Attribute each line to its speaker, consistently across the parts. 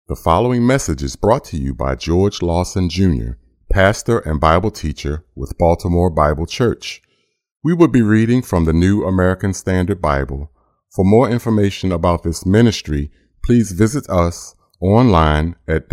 Speaker 1: The following message is brought to you by George Lawson Jr., pastor and Bible teacher with Baltimore Bible Church. We will be reading from the New American Standard Bible. For more information about this ministry, please visit us online at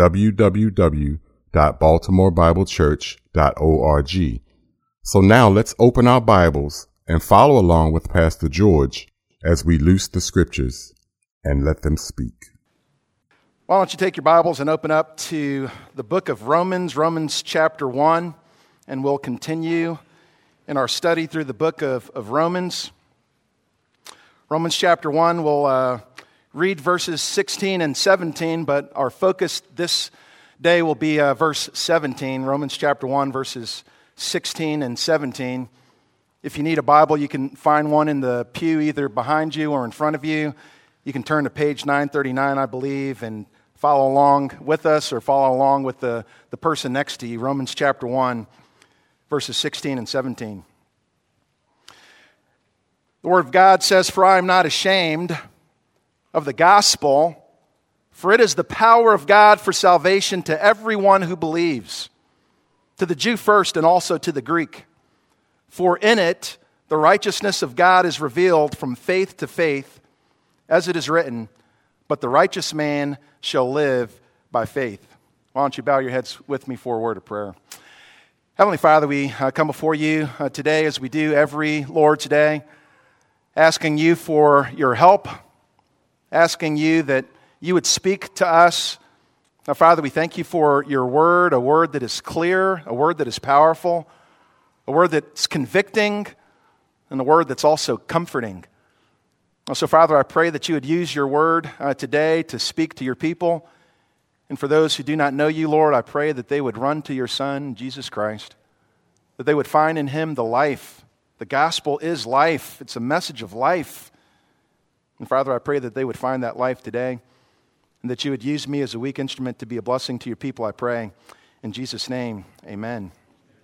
Speaker 1: www.baltimorebiblechurch.org. So now let's open our Bibles and follow along with Pastor George as we loose the scriptures and let them speak.
Speaker 2: Why don't you take your Bibles and open up to the book of Romans chapter 1, and we'll continue in our study through the book of Romans. Romans chapter 1, we'll read verses 16 and 17, but our focus this day will be verse 17, Romans chapter 1, verses 16 and 17. If you need a Bible, you can find one in the pew either behind you or in front of you. You can turn to page 939, I believe, and follow along with us or follow along with the person next to you. Romans chapter 1, verses 16 and 17. The Word of God says, "For I am not ashamed of the gospel, for it is the power of God for salvation to everyone who believes, to the Jew first and also to the Greek. For in it the righteousness of God is revealed from faith to faith, as it is written, but the righteous man shall live by faith." Why don't you bow your heads with me for a word of prayer. Heavenly Father, we come before you today as we do every Lord's Day, asking you for your help, asking you that you would speak to us. Now, Father, we thank you for your word, a word that is clear, a word that is powerful, a word that's convicting, and a word that's also comforting. So, Father, I pray that you would use your word today to speak to your people. And for those who do not know you, Lord, I pray that they would run to your Son, Jesus Christ, that they would find in him the life. The gospel is life. It's a message of life. And, Father, I pray that they would find that life today and that you would use me as a weak instrument to be a blessing to your people, I pray. In Jesus' name, amen.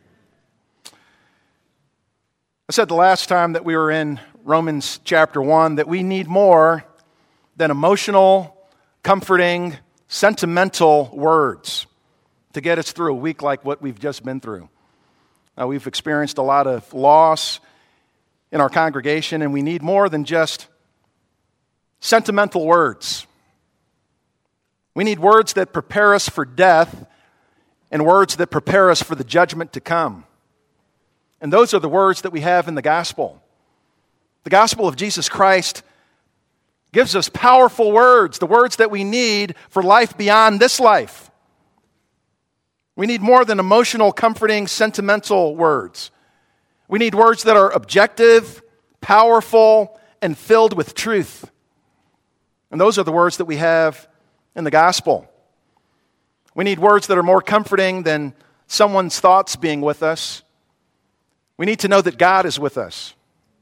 Speaker 2: I said the last time that we were in Romans chapter 1 that we need more than emotional, comforting, sentimental words to get us through a week like what we've just been through. We've experienced a lot of loss in our congregation, and we need more than just sentimental words. We need words that prepare us for death and words that prepare us for the judgment to come. And those are the words that we have in the gospel. The gospel of Jesus Christ gives us powerful words, the words that we need for life beyond this life. We need more than emotional, comforting, sentimental words. We need words that are objective, powerful, and filled with truth. And those are the words that we have in the gospel. We need words that are more comforting than someone's thoughts being with us. We need to know that God is with us.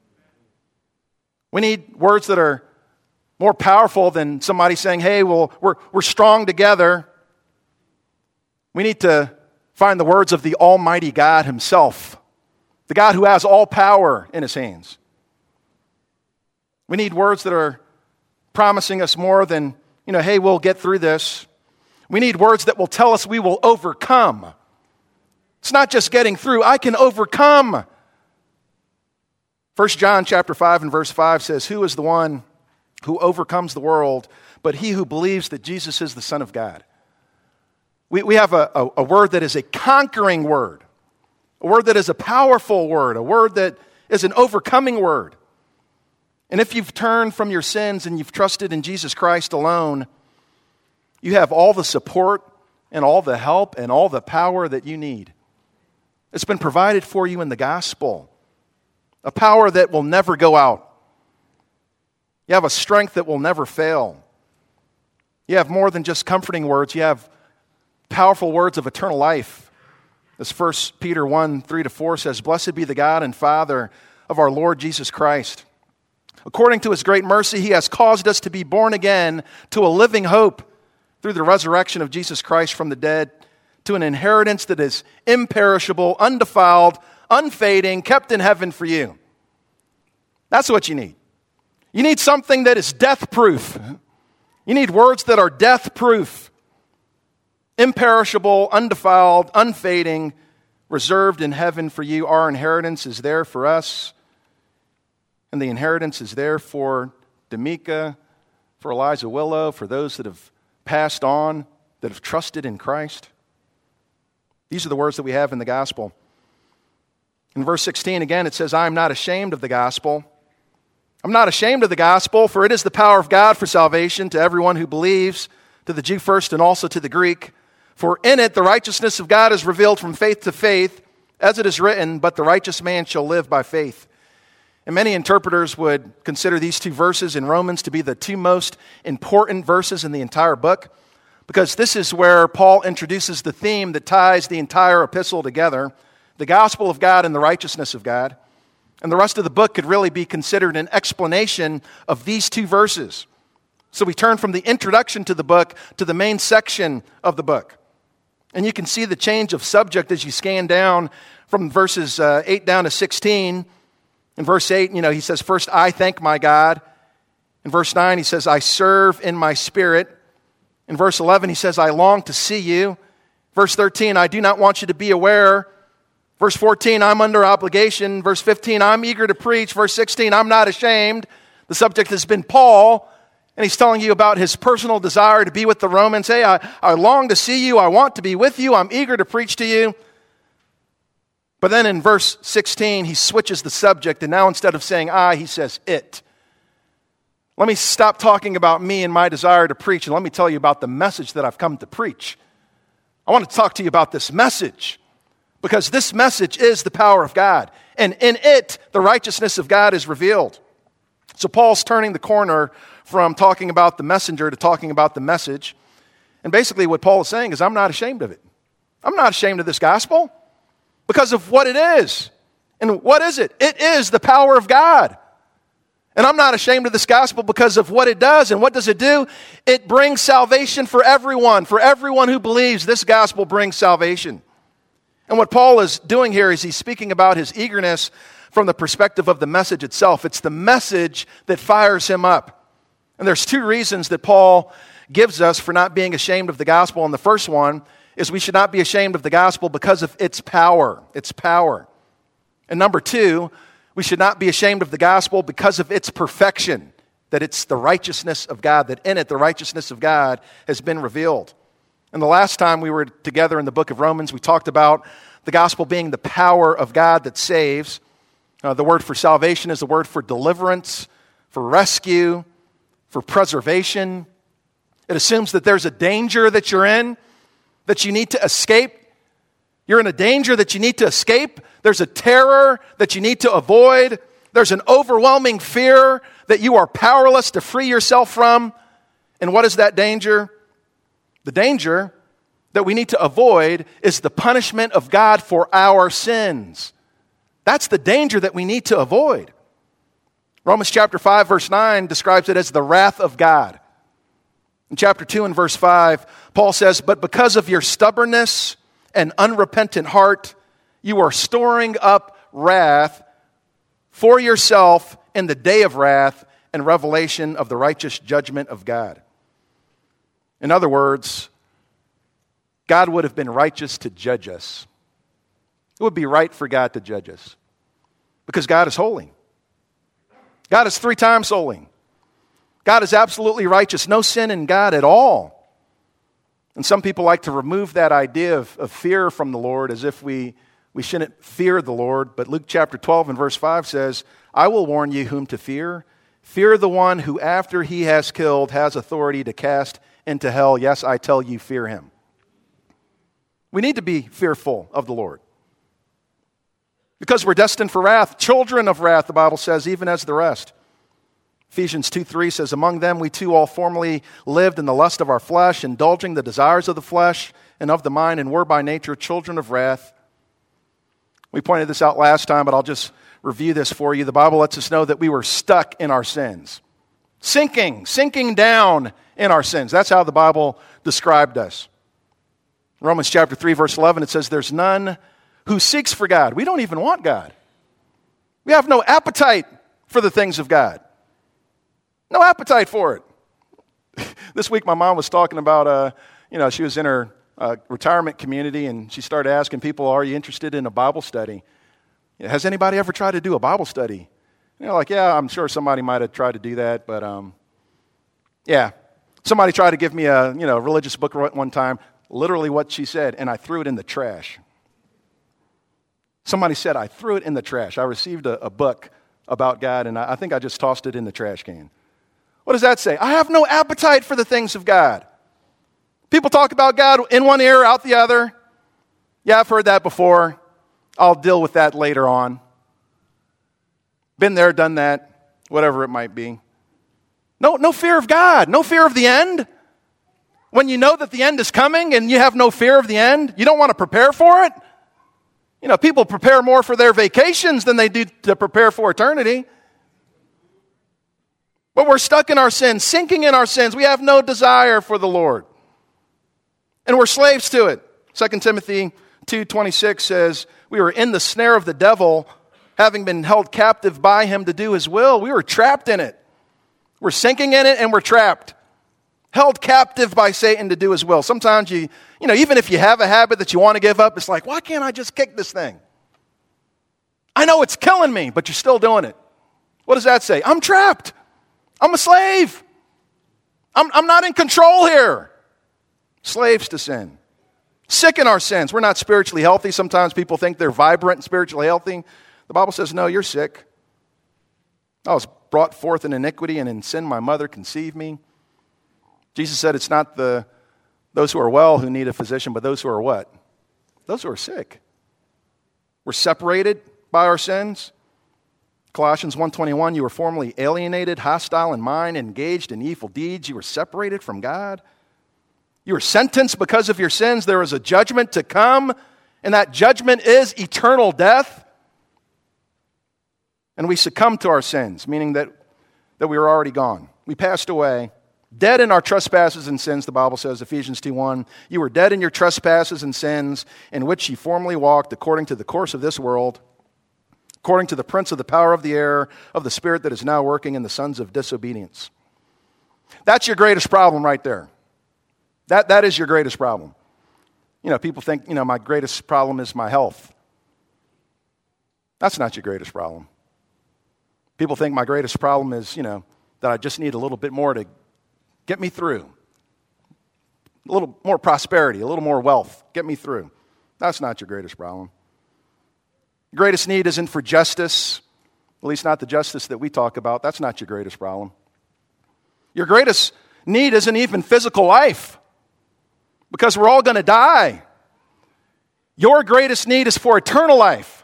Speaker 2: We need words that are more powerful than somebody saying, "Hey, well, we're strong together." We need to find the words of the Almighty God himself, the God who has all power in his hands. We need words that are promising us more than, "Hey, we'll get through this." We need words that will tell us we will overcome. It's not just getting through. I can overcome. 1 John chapter 5 and verse 5 says, "Who is the one who overcomes the world but he who believes that Jesus is the Son of God?" We have a word that is a conquering word, a word that is a powerful word, a word that is an overcoming word. And if you've turned from your sins and you've trusted in Jesus Christ alone, you have all the support and all the help and all the power that you need. It's been provided for you in the gospel. A power that will never go out. You have a strength that will never fail. You have more than just comforting words. You have powerful words of eternal life. As 1 Peter 1, 3-4 says, "Blessed be the God and Father of our Lord Jesus Christ. According to his great mercy, he has caused us to be born again to a living hope through the resurrection of Jesus Christ from the dead, to an inheritance that is imperishable, undefiled, unfading, kept in heaven for you." That's what you need. You need something that is death-proof. You need words that are death-proof. imperishable, undefiled, unfading, reserved in heaven for you. Our inheritance is there for us. And the inheritance is there for D'Amica, for Eliza Willow, for those that have passed on, that have trusted in Christ. These are the words that we have in the gospel. In verse 16, again, it says, I am not ashamed of the gospel. I'm not ashamed of the gospel, for it is the power of God for salvation to everyone who believes, to the Jew first and also to the Greek. For in it the righteousness of God is revealed from faith to faith, as it is written, but the righteous man shall live by faith. And many interpreters would consider these two verses in Romans to be the two most important verses in the entire book, because this is where Paul introduces the theme that ties the entire epistle together, the gospel of God and the righteousness of God. And the rest of the book could really be considered an explanation of these two verses. So we turn from the introduction to the book to the main section of the book. And you can see the change of subject as you scan down from verses 8 down to 16. In verse 8, he says, first, I thank my God. In verse 9, he says, I serve in my spirit. In verse 11, he says, I long to see you. Verse 13, I do not want you to be aware. Verse 14, I'm under obligation. Verse 15, I'm eager to preach. Verse 16, I'm not ashamed. The subject has been Paul, and he's telling you about his personal desire to be with the Romans. Hey, I long to see you. I want to be with you. I'm eager to preach to you. But then in verse 16, he switches the subject, and now instead of saying I, he says it. Let me stop talking about me and my desire to preach, and let me tell you about the message that I've come to preach. I want to talk to you about this message, because this message is the power of God, and in it, the righteousness of God is revealed. So Paul's turning the corner from talking about the messenger to talking about the message, and basically what Paul is saying is, I'm not ashamed of it. I'm not ashamed of this gospel because of what it is. And what is it? It is the power of God. And I'm not ashamed of this gospel because of what it does. And what does it do? It brings salvation for everyone who believes. This gospel brings salvation. And what Paul is doing here is he's speaking about his eagerness from the perspective of the message itself. It's the message that fires him up. And there's two reasons that Paul gives us for not being ashamed of the gospel. And the first one is we should not be ashamed of the gospel because of its power. Its power. And number two, we should not be ashamed of the gospel because of its perfection, that it's the righteousness of God, that in it the righteousness of God has been revealed. And the last time we were together in the book of Romans, we talked about the gospel being the power of God that saves. The word for salvation is the word for deliverance, for rescue, for preservation. It assumes that there's a danger that you're in, that you need to escape. You're in a danger that you need to escape. There's a terror that you need to avoid. There's an overwhelming fear that you are powerless to free yourself from. And what is that danger? The danger that we need to avoid is the punishment of God for our sins. That's the danger that we need to avoid. Romans chapter 5, verse 9 describes it as the wrath of God. In chapter 2 and verse 5, Paul says, but because of your stubbornness and unrepentant heart, you are storing up wrath for yourself in the day of wrath and revelation of the righteous judgment of God. In other words, God would have been righteous to judge us. It would be right for God to judge us because God is holy. God is 3 times holy. God is absolutely righteous. No sin in God at all. And some people like to remove that idea of fear from the Lord as if we shouldn't fear the Lord. But Luke chapter 12 and verse 5 says, I will warn you whom to fear. Fear the one who after he has killed has authority to cast into hell. Yes, I tell you, fear him. We need to be fearful of the Lord because we're destined for wrath. Children of wrath, the Bible says, even as the rest. Ephesians 2:3 says, among them we too all formerly lived in the lust of our flesh, indulging the desires of the flesh and of the mind, and were by nature children of wrath. We pointed this out last time, but I'll just review this for you. The Bible lets us know that we were stuck in our sins. Sinking down in our sins. That's how the Bible described us. Romans chapter 3, verse 11, it says, there's none who seeks for God. We don't even want God. We have no appetite for the things of God. No appetite for it. This week my mom was talking about, she was in her retirement community, and she started asking people, are you interested in a Bible study? Has anybody ever tried to do a Bible study? And they're like, yeah, I'm sure somebody might have tried to do that, but yeah. Somebody tried to give me a religious book one time, literally what she said, and I threw it in the trash. Somebody said, I threw it in the trash. I received a book about God, and I think I just tossed it in the trash can. What does that say? I have no appetite for the things of God. People talk about God in one ear, out the other. Yeah, I've heard that before. I'll deal with that later on. Been there, done that, whatever it might be. No fear of God, no fear of the end. When you know that the end is coming and you have no fear of the end, you don't want to prepare for it. People prepare more for their vacations than they do to prepare for eternity. But we're stuck in our sins, sinking in our sins. We have no desire for the Lord. And we're slaves to it. 2 Timothy 2:26 says, we were in the snare of the devil, having been held captive by him to do his will. We were trapped in it. We're sinking in it and we're trapped. Held captive by Satan to do his will. Sometimes even if you have a habit that you want to give up, it's like, why can't I just kick this thing? I know it's killing me, but you're still doing it. What does that say? I'm trapped. I'm a slave. I'm not in control here. Slaves to sin. Sick in our sins. We're not spiritually healthy. Sometimes people think they're vibrant and spiritually healthy. The Bible says, no, you're sick. I was brought forth in iniquity, and in sin my mother conceived me. Jesus said it's not those who are well who need a physician, but those who are what? Those who are sick. We're separated by our sins. Colossians 1:21, you were formerly alienated, hostile in mind, engaged in evil deeds. You were separated from God. You were sentenced because of your sins. There is a judgment to come, and that judgment is eternal death. And we succumbed to our sins, meaning that we were already gone. We passed away, dead in our trespasses and sins, the Bible says, Ephesians 2:1. You were dead in your trespasses and sins, in which you formerly walked according to the course of this world, according to the prince of the power of the air, of the spirit that is now working in the sons of disobedience. That's your greatest problem right there. That is your greatest problem. People think, my greatest problem is my health. That's not your greatest problem. People think my greatest problem is, that I just need a little bit more to get me through. A little more prosperity, a little more wealth, get me through. That's not your greatest problem. Your greatest need isn't for justice, at least not the justice that we talk about. That's not your greatest problem. Your greatest need isn't even physical life, because we're all going to die. Your greatest need is for eternal life.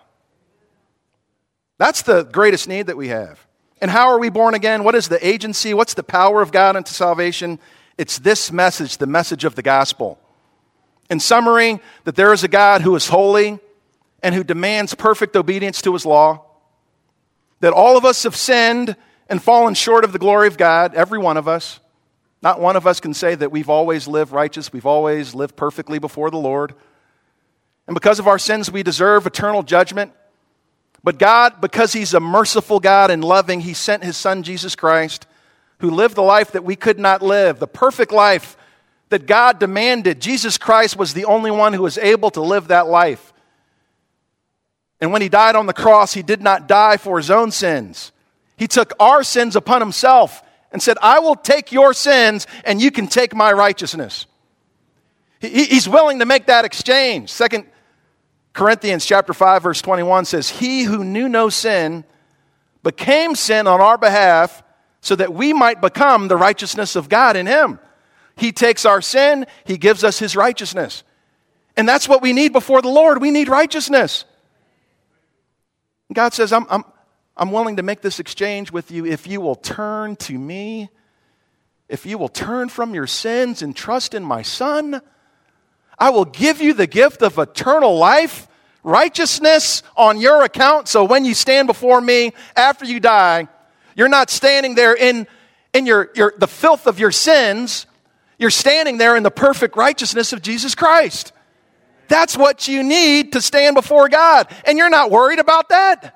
Speaker 2: That's the greatest need that we have. And how are we born again? What is the agency? What's the power of God unto salvation? It's this message, the message of the gospel. In summary, that there is a God who is holy and who demands perfect obedience to his law. That all of us have sinned and fallen short of the glory of God, every one of us. Not one of us can say that we've always lived righteous, we've always lived perfectly before the Lord. And because of our sins, we deserve eternal judgment. But God, because he's a merciful God and loving, he sent his son, Jesus Christ, who lived the life that we could not live, the perfect life that God demanded. Jesus Christ was the only one who was able to live that life. And when he died on the cross, he did not die for his own sins. He took our sins upon himself and said, I will take your sins and you can take my righteousness. He's willing to make that exchange. 2 Corinthians chapter 5, verse 21 says, he who knew no sin became sin on our behalf so that we might become the righteousness of God in him. He takes our sin, he gives us his righteousness. And that's what we need before the Lord. We need righteousness. God says, I'm willing to make this exchange with you if you will turn to me, if you will turn from your sins and trust in my Son. I will give you the gift of eternal life, righteousness on your account. So when you stand before me after you die, you're not standing there in the filth of your sins. You're standing there in the perfect righteousness of Jesus Christ. That's what you need to stand before God. And you're not worried about that?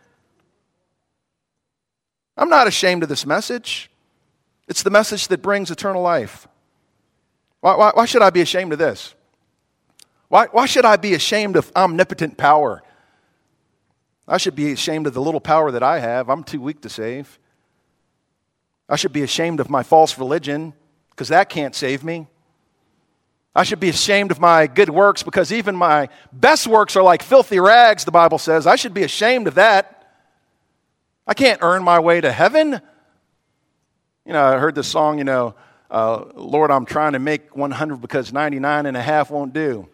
Speaker 2: I'm not ashamed of this message. It's the message that brings eternal life. Why should I be ashamed of this? Why should I be ashamed of omnipotent power? I should be ashamed of the little power that I have. I'm too weak to save. I should be ashamed of my false religion because that can't save me. I should be ashamed of my good works because even my best works are like filthy rags, the Bible says. I should be ashamed of that. I can't earn my way to heaven. I heard this song, Lord, I'm trying to make 100 because 99 and a half won't do.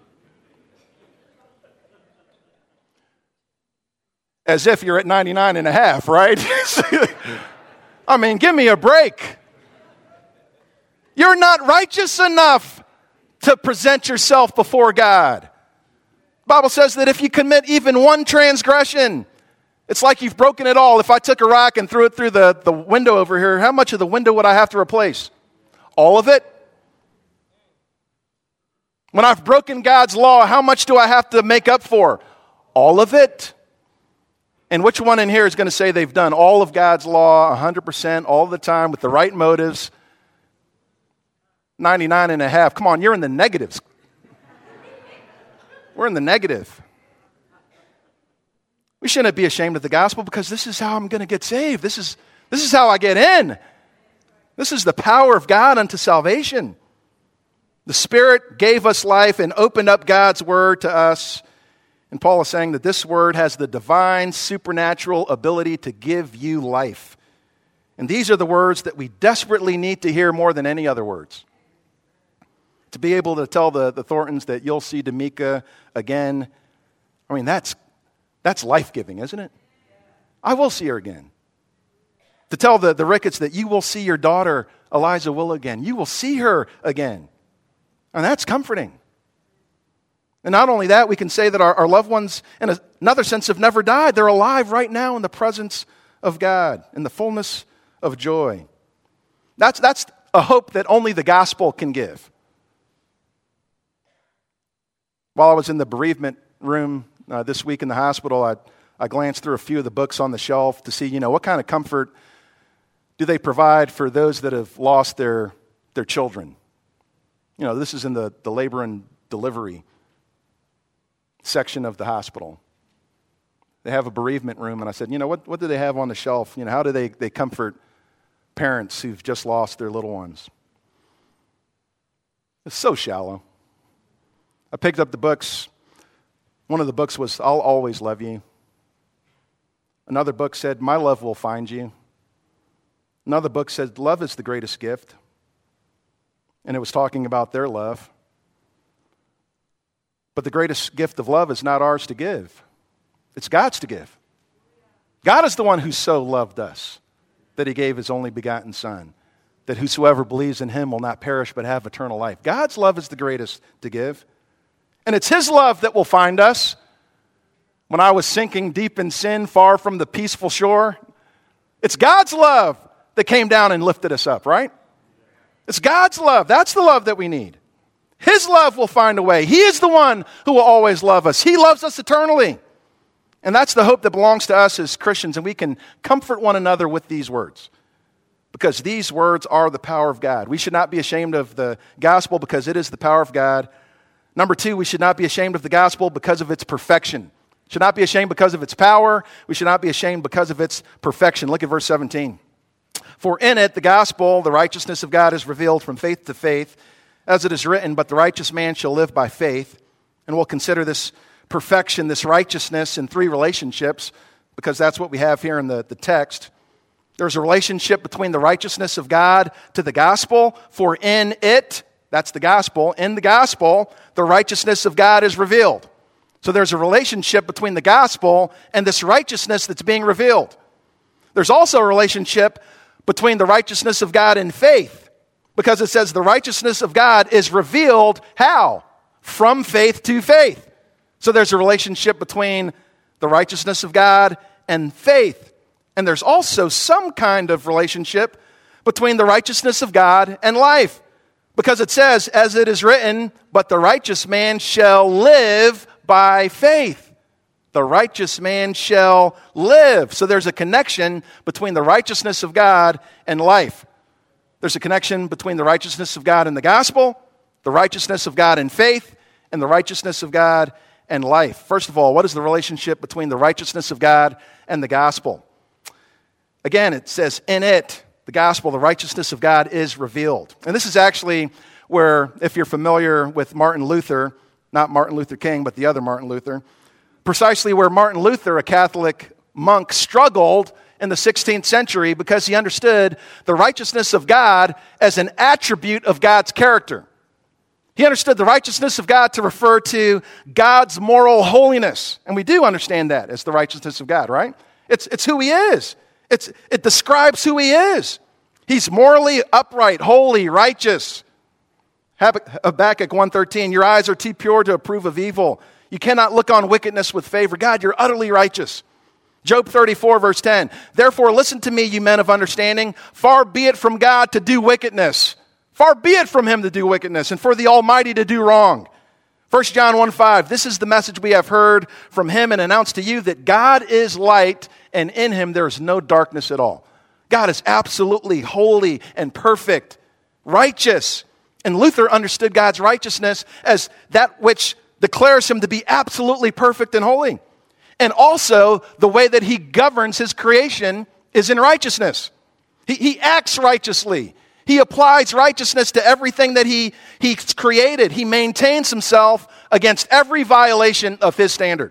Speaker 2: As if you're at 99 and a half, right? I mean, give me a break. You're not righteous enough to present yourself before God. The Bible says that if you commit even one transgression, it's like you've broken it all. If I took a rock and threw it through the window over here, how much of the window would I have to replace? All of it? When I've broken God's law, how much do I have to make up for? All of it? And which one in here is going to say they've done all of God's law 100% all the time with the right motives? 99 and a half. Come on, you're in the negatives. We're in the negative. We shouldn't be ashamed of the gospel because this is how I'm going to get saved. This is how I get in. This is the power of God unto salvation. The Spirit gave us life and opened up God's word to us. And Paul is saying that this word has the divine, supernatural ability to give you life. And these are the words that we desperately need to hear more than any other words. To be able to tell the Thorntons that you'll see D'Amica again, I mean, that's life-giving, isn't it? I will see her again. To tell the Ricketts that you will see your daughter, Eliza Will, again. You will see her again. And that's comforting. And not only that, we can say that our loved ones, in another sense, have never died. They're alive right now in the presence of God, in the fullness of joy. That's a hope that only the gospel can give. While I was in the bereavement room this week in the hospital, I glanced through a few of the books on the shelf to see, what kind of comfort do they provide for those that have lost their children. This is in the labor and delivery section of the hospital. They have a bereavement room, and I said, what do they have on the shelf? How do they comfort parents who've just lost their little ones? It's so shallow. I picked up the books. One of the books was, I'll Always Love You. Another book said, My Love Will Find You. Another book said, Love is the Greatest Gift. And it was talking about their love. But the greatest gift of love is not ours to give. It's God's to give. God is the one who so loved us that he gave his only begotten Son, that whosoever believes in him will not perish but have eternal life. God's love is the greatest to give. And it's his love that will find us. When I was sinking deep in sin, far from the peaceful shore, it's God's love that came down and lifted us up, right? It's God's love. That's the love that we need. His love will find a way. He is the one who will always love us. He loves us eternally. And that's the hope that belongs to us as Christians, and we can comfort one another with these words. Because these words are the power of God. We should not be ashamed of the gospel because it is the power of God. Number two, we should not be ashamed of the gospel because of its perfection. Should not be ashamed because of its power. We should not be ashamed because of its perfection. Look at verse 17. For in it, the gospel, the righteousness of God is revealed from faith to faith, as it is written, but the righteous man shall live by faith. And we'll consider this perfection, this righteousness in three relationships, because that's what we have here in the text. There's a relationship between the righteousness of God to the gospel. For in it, that's the gospel, in the gospel, the righteousness of God is revealed. So there's a relationship between the gospel and this righteousness that's being revealed. There's also a relationship between the righteousness of God and faith, because it says the righteousness of God is revealed how? From faith to faith. So there's a relationship between the righteousness of God and faith. And there's also some kind of relationship between the righteousness of God and life. Because it says, as it is written, but the righteous man shall live by faith. The righteous man shall live. So there's a connection between the righteousness of God and life. There's a connection between the righteousness of God and the gospel, the righteousness of God and faith, and the righteousness of God and life. First of all, what is the relationship between the righteousness of God and the gospel? Again, it says, in it, the gospel, the righteousness of God is revealed. And this is actually where, if you're familiar with Martin Luther, not Martin Luther King, but the other Martin Luther, precisely where Martin Luther, a Catholic monk, struggled in the 16th century because he understood the righteousness of God as an attribute of God's character. He understood the righteousness of God to refer to God's moral holiness. And we do understand that as the righteousness of God, right? It's who he is. It describes who he is. He's morally upright, holy, righteous. Habakkuk 1:13, your eyes are too pure to approve of evil. You cannot look on wickedness with favor. God, you're utterly righteous. Job 34, verse 10, therefore listen to me, you men of understanding. Far be it from God to do wickedness. Far be it from him to do wickedness, and for the Almighty to do wrong. 1 John 1:5, this is the message we have heard from him and announced to you, that God is light, and in him there is no darkness at all. God is absolutely holy and perfect, righteous. And Luther understood God's righteousness as that which declares him to be absolutely perfect and holy. And also, the way that he governs his creation is in righteousness. He acts righteously. He applies righteousness to everything that he's created. He maintains himself against every violation of his standard.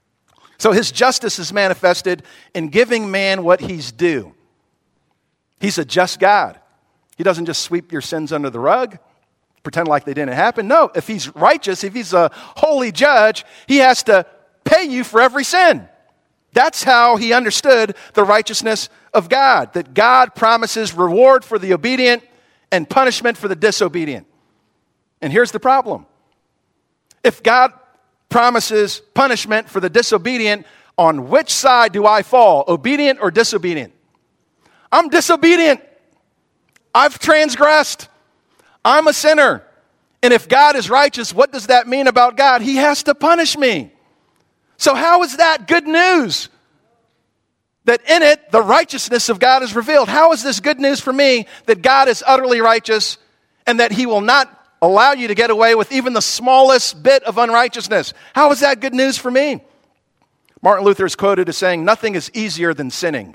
Speaker 2: So his justice is manifested in giving man what he's due. He's a just God. He doesn't just sweep your sins under the rug, pretend like they didn't happen. No, if he's righteous, if he's a holy judge, he has to pay you for every sin. That's how he understood the righteousness of God, that God promises reward for the obedient and punishment for the disobedient. And here's the problem. If God promises punishment for the disobedient, on which side do I fall, obedient or disobedient? I'm disobedient. I've transgressed. I'm a sinner. And if God is righteous, what does that mean about God? He has to punish me. So how is that good news? That in it, the righteousness of God is revealed. How is this good news for me that God is utterly righteous and that he will not allow you to get away with even the smallest bit of unrighteousness? How is that good news for me? Martin Luther is quoted as saying, nothing is easier than sinning.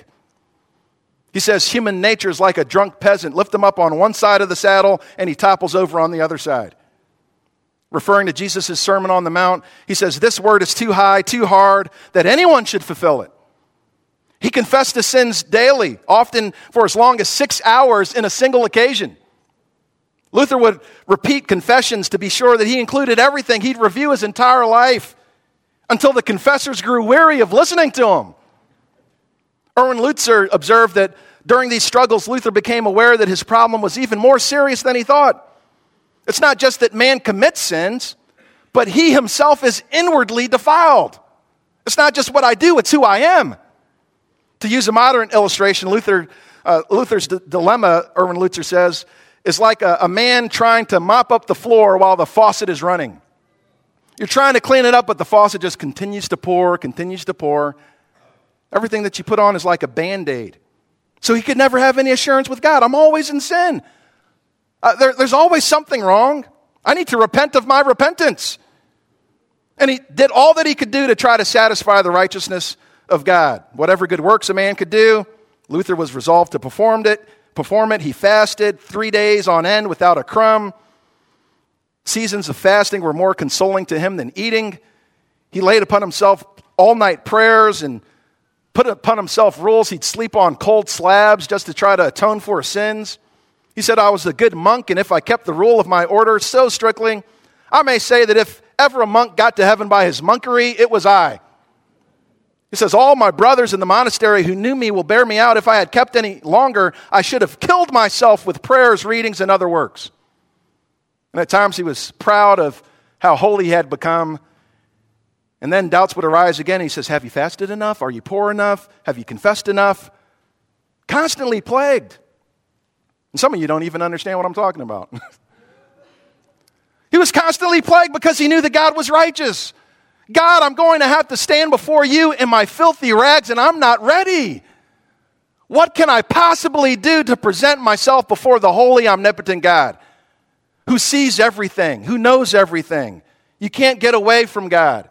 Speaker 2: He says, human nature is like a drunk peasant. Lift him up on one side of the saddle and he topples over on the other side. Referring to Jesus' Sermon on the Mount, he says, this word is too high, too hard, that anyone should fulfill it. He confessed his sins daily, often for as long as 6 hours in a single occasion. Luther would repeat confessions to be sure that he included everything. He'd review his entire life until the confessors grew weary of listening to him. Erwin Lutzer observed that during these struggles, Luther became aware that his problem was even more serious than he thought. It's not just that man commits sins, but he himself is inwardly defiled. It's not just what I do, it's who I am. To use a modern illustration, Luther's dilemma, Erwin Lutzer says, is like a man trying to mop up the floor while the faucet is running. You're trying to clean it up, but the faucet just continues to pour, continues to pour. Everything that you put on is like a Band-Aid. So he could never have any assurance with God. I'm always in sin. There's always something wrong. I need to repent of my repentance. And he did all that he could do to try to satisfy the righteousness of God. Whatever good works a man could do, Luther was resolved to perform it. He fasted 3 days on end without a crumb. Seasons of fasting were more consoling to him than eating. He laid upon himself all-night prayers and put upon himself rules. He'd sleep on cold slabs just to try to atone for his sins. He said, I was a good monk, and if I kept the rule of my order so strictly, I may say that if ever a monk got to heaven by his monkery, it was I. He says, all my brothers in the monastery who knew me will bear me out. If I had kept any longer, I should have killed myself with prayers, readings, and other works. And at times he was proud of how holy he had become. And then doubts would arise again. He says, have you fasted enough? Are you poor enough? Have you confessed enough? Constantly plagued. And some of you don't even understand what I'm talking about. He was constantly plagued because he knew that God was righteous. God, I'm going to have to stand before you in my filthy rags, and I'm not ready. What can I possibly do to present myself before the holy, omnipotent God who sees everything, who knows everything? You can't get away from God.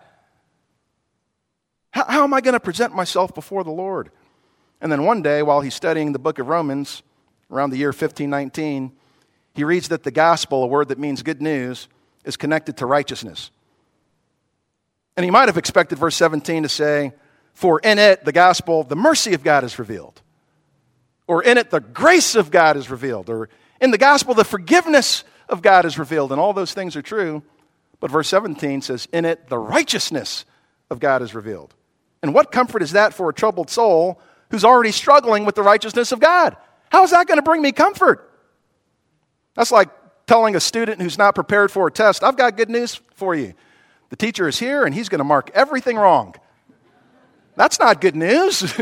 Speaker 2: How am I going to present myself before the Lord? And then one day, while he's studying the book of Romans, around the year 1519, he reads that the gospel, a word that means good news, is connected to righteousness. And he might have expected verse 17 to say, for in it, the gospel, the mercy of God is revealed. Or in it, the grace of God is revealed. Or in the gospel, the forgiveness of God is revealed. And all those things are true. But verse 17 says, in it, the righteousness of God is revealed. And what comfort is that for a troubled soul who's already struggling with the righteousness of God? How is that going to bring me comfort? That's like telling a student who's not prepared for a test, I've got good news for you. The teacher is here and he's going to mark everything wrong. That's not good news.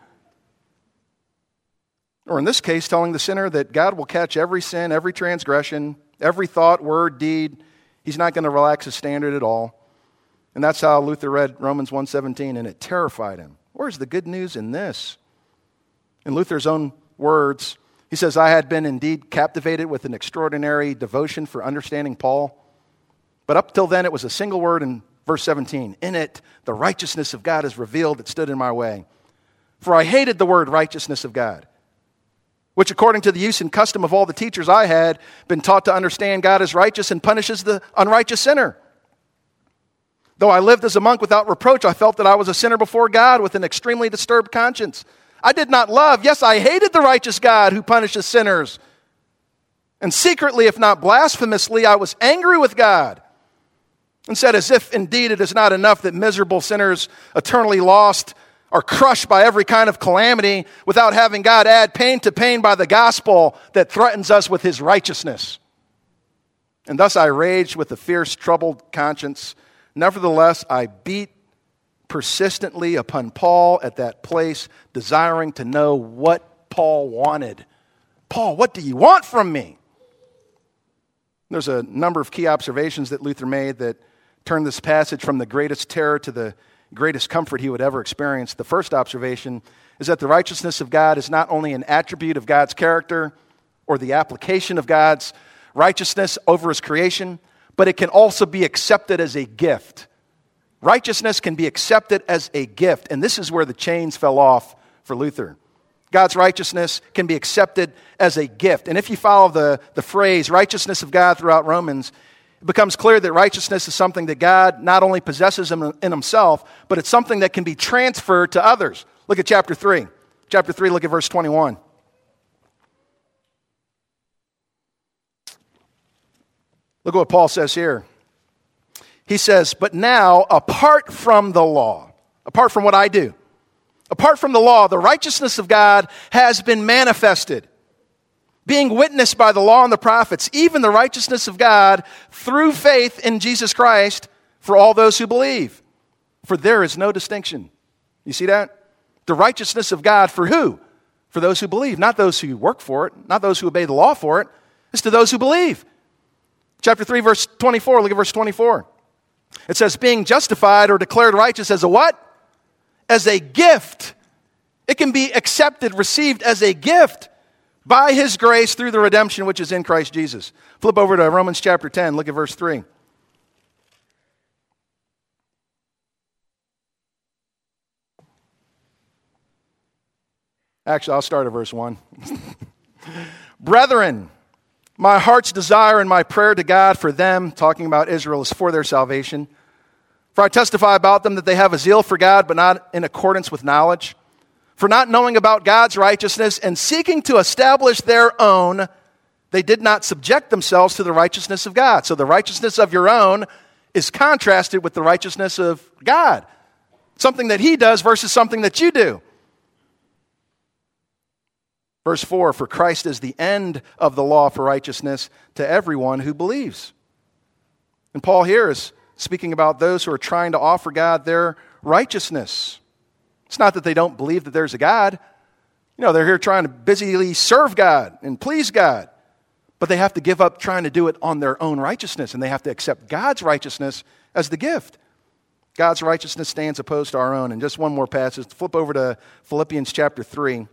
Speaker 2: Or in this case, telling the sinner that God will catch every sin, every transgression, every thought, word, deed. He's not going to relax his standard at all. And that's how Luther read Romans 1:17, and it terrified him. Where's the good news in this? In Luther's own words, he says, I had been indeed captivated with an extraordinary devotion for understanding Paul. But up till then, it was a single word in verse 17. In it, the righteousness of God is revealed that stood in my way. For I hated the word righteousness of God, which according to the use and custom of all the teachers I had been taught to understand God is righteous and punishes the unrighteous sinner. Though I lived as a monk without reproach, I felt that I was a sinner before God with an extremely disturbed conscience. I did not love, yes, I hated the righteous God who punishes sinners. And secretly, if not blasphemously, I was angry with God and said, as if indeed it is not enough that miserable sinners eternally lost are crushed by every kind of calamity without having God add pain to pain by the gospel that threatens us with his righteousness. And thus I raged with a fierce, troubled conscience. Nevertheless, I beat persistently upon Paul at that place, desiring to know what Paul wanted. Paul, what do you want from me? There's a number of key observations that Luther made that turned this passage from the greatest terror to the greatest comfort he would ever experience. The first observation is that the righteousness of God is not only an attribute of God's character or the application of God's righteousness over his creation, but it can also be accepted as a gift. Righteousness can be accepted as a gift, and this is where the chains fell off for Luther. God's righteousness can be accepted as a gift. And if you follow the phrase righteousness of God throughout Romans, it becomes clear that righteousness is something that God not only possesses in himself, but it's something that can be transferred to others. Look at chapter 3. Chapter 3, look at verse 21. Look at what Paul says here. He says, but now, apart from the law, apart from what I do, apart from the law, the righteousness of God has been manifested, being witnessed by the law and the prophets, even the righteousness of God through faith in Jesus Christ for all those who believe. For there is no distinction. You see that? The righteousness of God for who? For those who believe, not those who work for it, not those who obey the law for it. It's to those who believe. Chapter 3, verse 24, look at verse 24. It says, being justified or declared righteous as a what? As a gift. It can be accepted, received as a gift by his grace through the redemption which is in Christ Jesus. Flip over to Romans chapter 10, look at verse 3. Actually, I'll start at verse 1. Brethren, my heart's desire and my prayer to God for them, talking about Israel, is for their salvation. For I testify about them that they have a zeal for God, but not in accordance with knowledge. For not knowing about God's righteousness and seeking to establish their own, they did not subject themselves to the righteousness of God. So the righteousness of your own is contrasted with the righteousness of God. Something that he does versus something that you do. Verse 4, for Christ is the end of the law for righteousness to everyone who believes. And Paul here is speaking about those who are trying to offer God their righteousness. It's not that they don't believe that there's a God. They're here trying to busily serve God and please God. But they have to give up trying to do it on their own righteousness, and they have to accept God's righteousness as the gift. God's righteousness stands opposed to our own. And just one more passage. Flip over to Philippians chapter 3.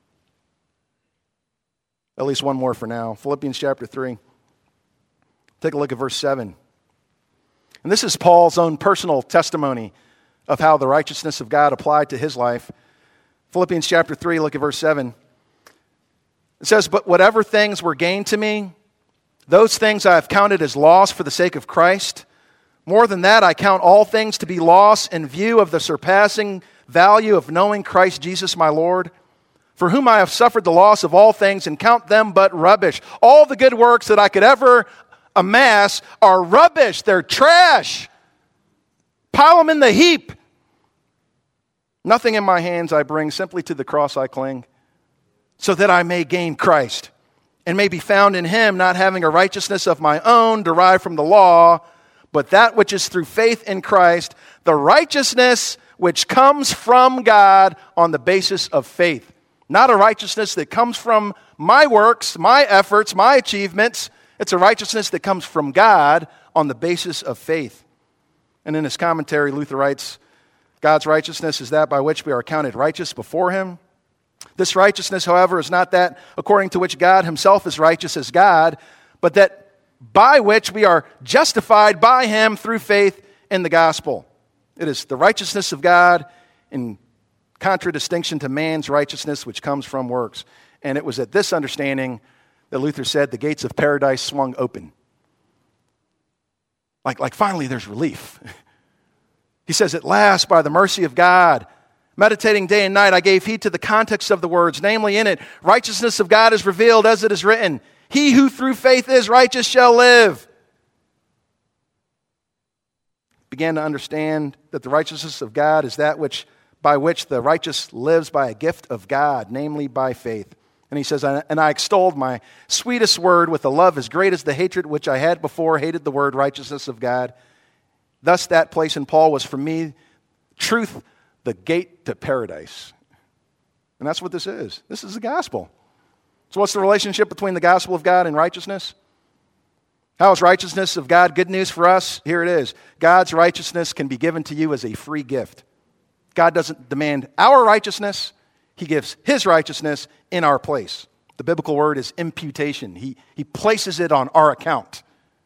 Speaker 2: At least one more for now. Philippians chapter 3. Take a look at verse 7. And this is Paul's own personal testimony of how the righteousness of God applied to his life. Philippians chapter 3, look at verse 7. It says, "But whatever things were gained to me, those things I have counted as loss for the sake of Christ. More than that, I count all things to be loss in view of the surpassing value of knowing Christ Jesus my Lord, for whom I have suffered the loss of all things and count them but rubbish." All the good works that I could ever amass are rubbish. They're trash. Pile them in the heap. Nothing in my hands I bring, simply to the cross I cling, so that I may gain Christ and may be found in him, not having a righteousness of my own derived from the law, but that which is through faith in Christ, the righteousness which comes from God on the basis of faith. Not a righteousness that comes from my works, my efforts, my achievements. It's a righteousness that comes from God on the basis of faith. And in his commentary, Luther writes, God's righteousness is that by which we are counted righteous before him. This righteousness, however, is not that according to which God himself is righteous as God, but that by which we are justified by him through faith in the gospel. It is the righteousness of God in contradistinction to man's righteousness, which comes from works. And it was at this understanding that Luther said the gates of paradise swung open. Like finally there's relief. He says, "At last, by the mercy of God, meditating day and night, I gave heed to the context of the words, namely in it, righteousness of God is revealed as it is written, he who through faith is righteous shall live." Began to understand that the righteousness of God is that by which the righteous lives by a gift of God, namely by faith. And he says, "And I extolled my sweetest word with a love as great as the hatred which I had before hated the word righteousness of God. Thus that place in Paul was for me truth, the gate to paradise." And that's what this is. This is the gospel. So what's the relationship between the gospel of God and righteousness? How is righteousness of God good news for us? Here it is. God's righteousness can be given to you as a free gift. God doesn't demand our righteousness. He gives his righteousness in our place. The biblical word is imputation. He places it on our account.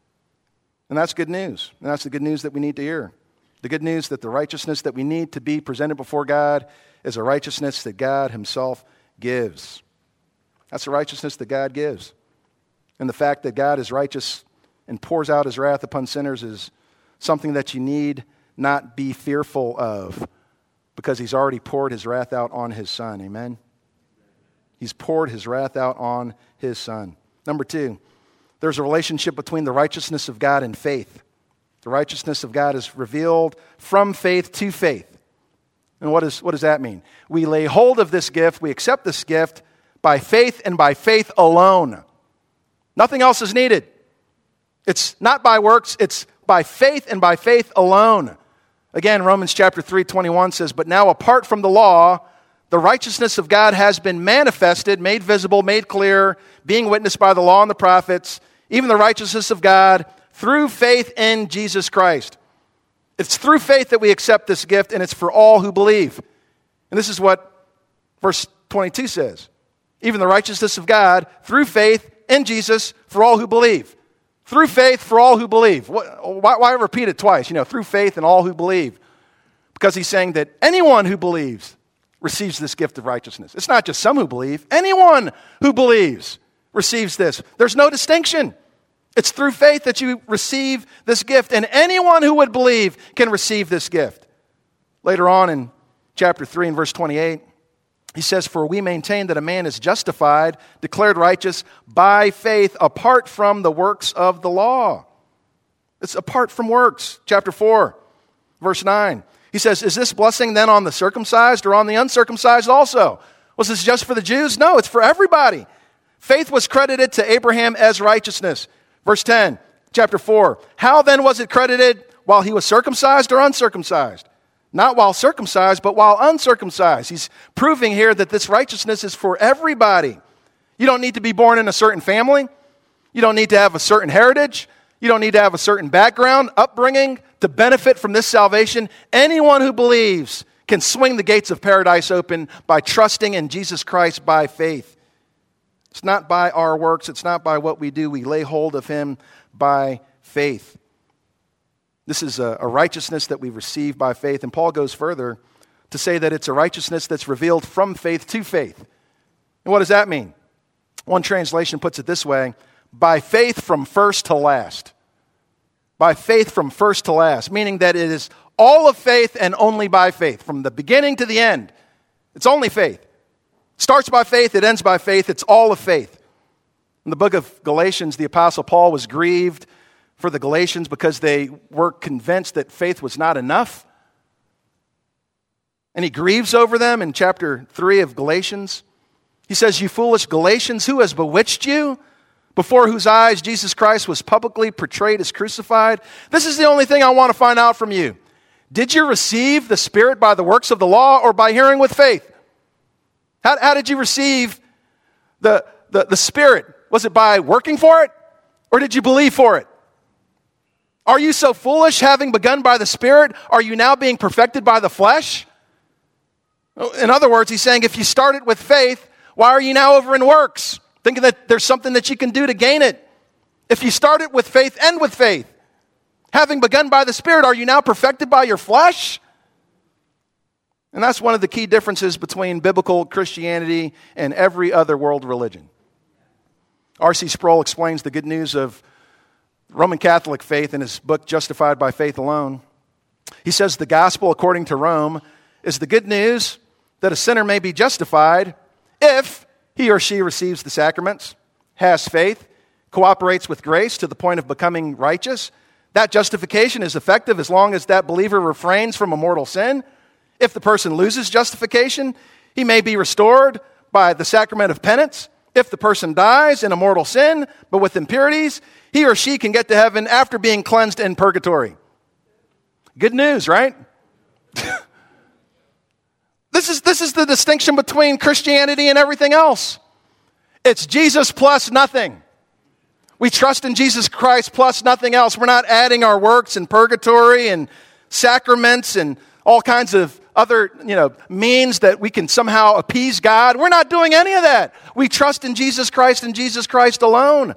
Speaker 2: And that's good news. And that's the good news that we need to hear. The good news that the righteousness that we need to be presented before God is a righteousness that God himself gives. That's the righteousness that God gives. And the fact that God is righteous and pours out his wrath upon sinners is something that you need not be fearful of, because he's already poured his wrath out on his Son. Amen? He's poured his wrath out on his Son. Number two, there's a relationship between the righteousness of God and faith. The righteousness of God is revealed from faith to faith. And what does that mean? We lay hold of this gift, we accept this gift by faith and by faith alone. Nothing else is needed. It's not by works, it's by faith and by faith alone. Again, Romans chapter 3:21 says, "But now apart from the law, the righteousness of God has been manifested, made visible, made clear, being witnessed by the law and the prophets, even the righteousness of God through faith in Jesus Christ." It's through faith that we accept this gift, and it's for all who believe. And this is what verse 22 says. Even the righteousness of God through faith in Jesus for all who believe. Through faith for all who believe. Why repeat it twice? Through faith and all who believe. Because he's saying that anyone who believes receives this gift of righteousness. It's not just some who believe. Anyone who believes receives this. There's no distinction. It's through faith that you receive this gift. And anyone who would believe can receive this gift. Later on in chapter 3 and verse 28, he says, "For we maintain that a man is justified, declared righteous by faith apart from the works of the law." It's apart from works. Chapter 4, verse 9. He says, "Is this blessing then on the circumcised or on the uncircumcised also? Was this just for the Jews? No, it's for everybody. Faith was credited to Abraham as righteousness." Verse 10, chapter 4. "How then was it credited while he was circumcised or uncircumcised? Not while circumcised, but while uncircumcised." He's proving here that this righteousness is for everybody. You don't need to be born in a certain family. You don't need to have a certain heritage. You don't need to have a certain background, upbringing to benefit from this salvation. Anyone who believes can swing the gates of paradise open by trusting in Jesus Christ by faith. It's not by our works. It's not by what we do. We lay hold of him by faith. This is a righteousness that we receive by faith. And Paul goes further to say that it's a righteousness that's revealed from faith to faith. And what does that mean? One translation puts it this way: by faith from first to last. By faith from first to last, meaning that it is all of faith and only by faith. From the beginning to the end, it's only faith. It starts by faith, it ends by faith, it's all of faith. In the book of Galatians, the Apostle Paul was grieved for the Galatians because they were convinced that faith was not enough. And he grieves over them in chapter 3 of Galatians. He says, "You foolish Galatians, who has bewitched you? Before whose eyes Jesus Christ was publicly portrayed as crucified. This is the only thing I want to find out from you. Did you receive the Spirit by the works of the law or by hearing with faith?" How did you receive the Spirit? Was it by working for it, or did you believe for it? Are you so foolish, having begun by the Spirit, are you now being perfected by the flesh? In other words, he's saying, if you started with faith, why are you now over in works, thinking that there's something that you can do to gain it? If you started with faith, end with faith. Having begun by the Spirit, are you now perfected by your flesh? And that's one of the key differences between biblical Christianity and every other world religion. R.C. Sproul explains the good news of Roman Catholic faith in his book, Justified by Faith Alone. He says the gospel, according to Rome, is the good news that a sinner may be justified if he or she receives the sacraments, has faith, cooperates with grace to the point of becoming righteous. That justification is effective as long as that believer refrains from a mortal sin. If the person loses justification, he may be restored by the sacrament of penance. If the person dies in a mortal sin, but with impurities, he or she can get to heaven after being cleansed in purgatory. Good news, right? This is the distinction between Christianity and everything else. It's Jesus plus nothing. We trust in Jesus Christ plus nothing else. We're not adding our works and purgatory and sacraments and all kinds of other, means that we can somehow appease God. We're not doing any of that. We trust in Jesus Christ and Jesus Christ alone.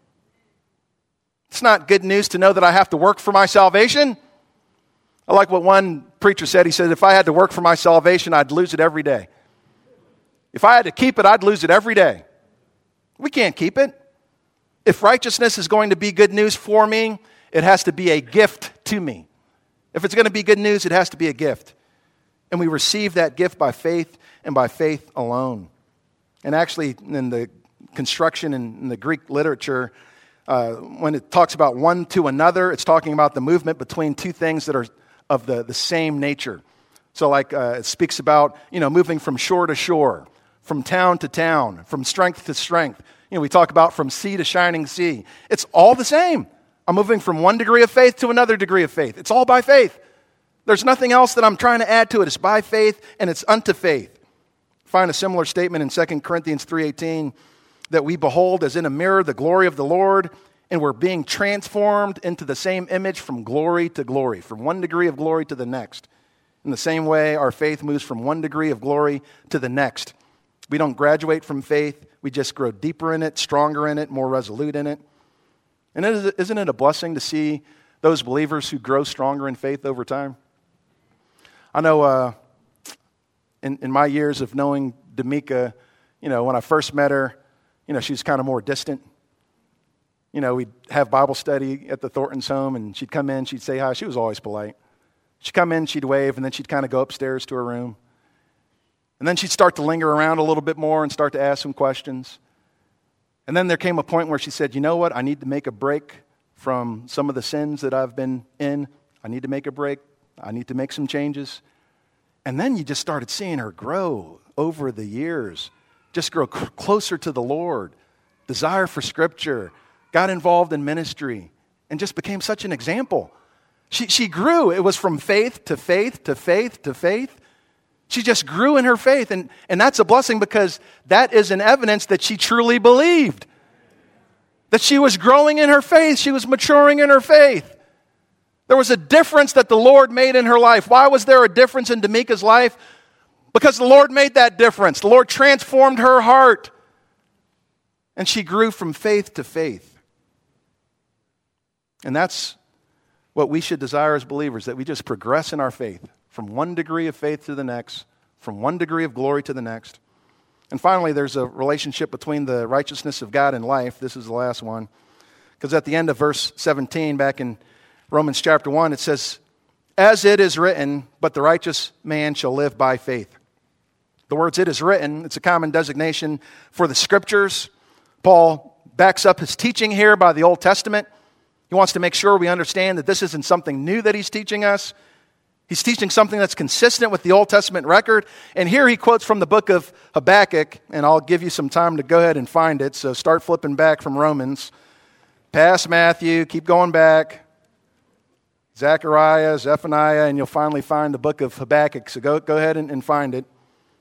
Speaker 2: It's not good news to know that I have to work for my salvation. I like what one preacher said. He said, if I had to work for my salvation, I'd lose it every day. If I had to keep it, I'd lose it every day. We can't keep it. If righteousness is going to be good news for me, it has to be a gift to me. If it's going to be good news, it has to be a gift. And we receive that gift by faith and by faith alone. And actually, in the construction and in the Greek literature, when it talks about one to another, it's talking about the movement between two things that are of the same nature. So it speaks about, moving from shore to shore, from town to town, from strength to strength. We talk about from sea to shining sea. It's all the same. I'm moving from one degree of faith to another degree of faith. It's all by faith. There's nothing else that I'm trying to add to it. It's by faith and it's unto faith. Find a similar statement in 2 Corinthians 3:18, that we behold as in a mirror the glory of the Lord, and we're being transformed into the same image from glory to glory, from one degree of glory to the next. In the same way, our faith moves from one degree of glory to the next. We don't graduate from faith. We just grow deeper in it, stronger in it, more resolute in it. And isn't it a blessing to see those believers who grow stronger in faith over time? I know in my years of knowing D'Amica, when I first met her, she was kind of more distant. We'd have Bible study at the Thornton's home, and she'd come in, she'd say hi. She was always polite. She'd come in, she'd wave, and then she'd kind of go upstairs to her room. And then she'd start to linger around a little bit more and start to ask some questions. And then there came a point where she said, you know what, I need to make a break from some of the sins that I've been in. I need to make a break. I need to make some changes. And then you just started seeing her grow over the years, just grow closer to the Lord, desire for Scripture, got involved in ministry, and just became such an example. She grew. It was from faith to faith to faith to faith. She just grew in her faith, and that's a blessing because that is an evidence that she truly believed, that she was growing in her faith, she was maturing in her faith. There was a difference that the Lord made in her life. Why was there a difference in D'Amica's life? Because the Lord made that difference. The Lord transformed her heart, and she grew from faith to faith. And that's what we should desire as believers, that we just progress in our faith from one degree of faith to the next, from one degree of glory to the next. And finally, there's a relationship between the righteousness of God and life. This is the last one. Because at the end of verse 17, back in Romans chapter 1, it says, "As it is written, but the righteous man shall live by faith." The words "it is written," it's a common designation for the Scriptures. Paul backs up his teaching here by the Old Testament. He wants to make sure we understand that this isn't something new that he's teaching us. He's teaching something that's consistent with the Old Testament record. And here he quotes from the book of Habakkuk, and I'll give you some time to go ahead and find it. So start flipping back from Romans, past Matthew, keep going back, Zechariah, Zephaniah, and you'll finally find the book of Habakkuk. So go ahead and find it.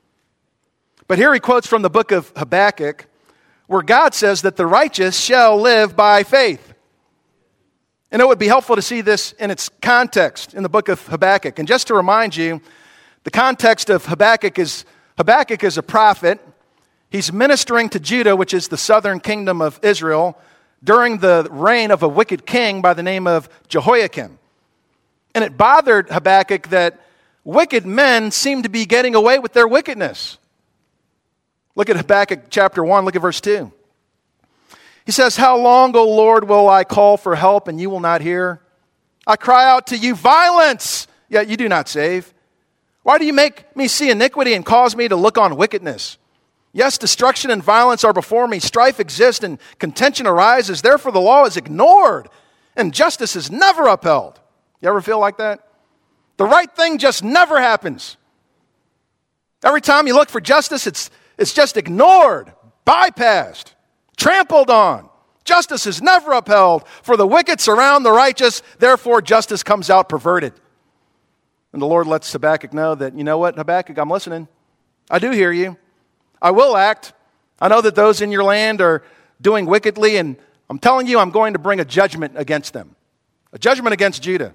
Speaker 2: But here he quotes from the book of Habakkuk, where God says that the righteous shall live by faith. And it would be helpful to see this in its context in the book of Habakkuk. And just to remind you, the context of Habakkuk is a prophet. He's ministering to Judah, which is the southern kingdom of Israel, during the reign of a wicked king by the name of Jehoiakim. And it bothered Habakkuk that wicked men seem to be getting away with their wickedness. Look at Habakkuk chapter 1, look at verse 2. He says, "How long, O Lord, will I call for help and you will not hear? I cry out to you violence, yet you do not save. Why do you make me see iniquity and cause me to look on wickedness? Yes, destruction and violence are before me. Strife exists and contention arises. Therefore the law is ignored and justice is never upheld." You ever feel like that? The right thing just never happens. Every time you look for justice, it's just ignored, bypassed, trampled on. Justice is never upheld, for the wicked surround the righteous, therefore justice comes out perverted. And the Lord lets Habakkuk know that, you know what, Habakkuk, I'm listening. I do hear you. I will act. I know that those in your land are doing wickedly, and I'm telling you, I'm going to bring a judgment against them. A judgment against Judah.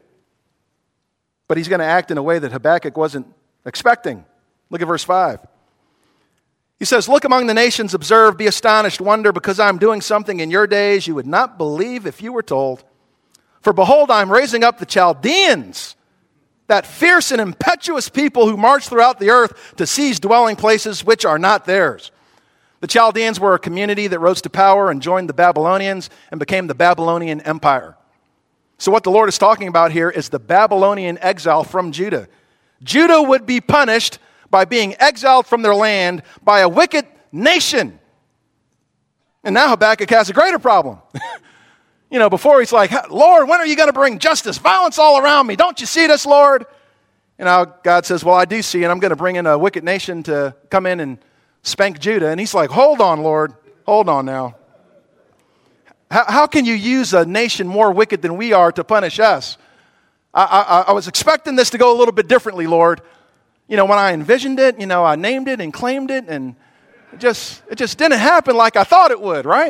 Speaker 2: But he's going to act in a way that Habakkuk wasn't expecting. Look at verse 5. He says, "Look among the nations, observe, be astonished, wonder, because I am doing something in your days you would not believe if you were told. For behold, I am raising up the Chaldeans, that fierce and impetuous people who march throughout the earth to seize dwelling places which are not theirs." The Chaldeans were a community that rose to power and joined the Babylonians and became the Babylonian Empire. So what the Lord is talking about here is the Babylonian exile from Judah. Judah would be punished by being exiled from their land by a wicked nation. And now Habakkuk has a greater problem. Before he's like, "Lord, when are you going to bring justice? Violence all around me. Don't you see this, Lord?" And now God says, "Well, I do see, and I'm going to bring in a wicked nation to come in and spank Judah." And he's like, "Hold on, Lord. Hold on now. How can you use a nation more wicked than we are to punish us? I was expecting this to go a little bit differently, Lord. When I envisioned it, I named it and claimed it, and it just didn't happen like I thought it would, right?"